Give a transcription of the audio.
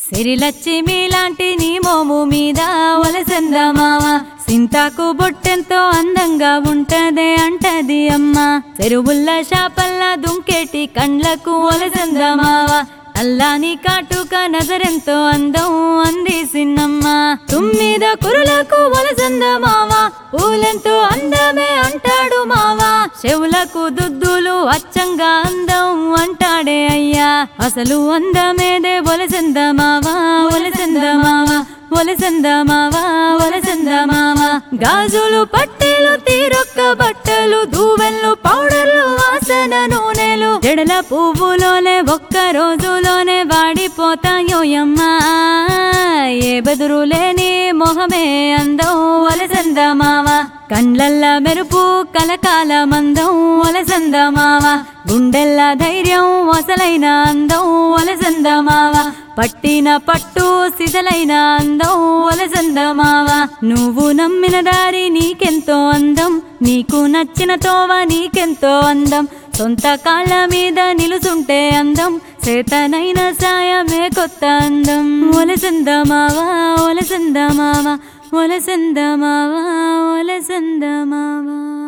సిరిలచ్చిమి లాంటి నీ మోము మీద వలసందమావ సింతాకు బొట్టెంతో అందంగా ఉంటదే అంటది అమ్మ చెరువుల్ల శాపల్లా దుంకేటి కండ్లకు వలసందమావ అల్లాని కాటుక నజరెంతో అందం అంది సిన్నమ్మ తుమ్మిద కురులకు వలసందమావ పూలెంతో అందమే అంటాడు మావా చెవులకు దుద్దులు అచ్చంగా అందం అంటాడే అయ్యా అసలు అందమేదే వలసందమావా వలసందమావా వలసందమావా వలసందమావా గాజులు పట్టెలు తీరొక్క బట్టలు దూవెళ్ళు పౌడర్లు వాసన నూనెలు జడల పువ్వులోనే ఒక్క రోజులోనే వాడిపోతాయోయమ్మా ఏ బెదురు లేని మొహమే అందం వలసందమావా కండ్లల్ల మెరుపు కలకాల మందం వలసందమావ గుండెల్ల ధైర్యం అసలైన అందం వలసందమావ పట్టిన పట్టు సిసలైన అందం వలసందమావ నువ్వు నమ్మిన దారి నీకెంతో అందం నీకు నచ్చిన తోవ నీకెంతో అందం సొంత కాళ్ళ మీద నిలుసుంటే అందం చేతనైన సాయమే కొత్త అందం వలసందమావా వలసందమావా వలసందమావా వలసందమావా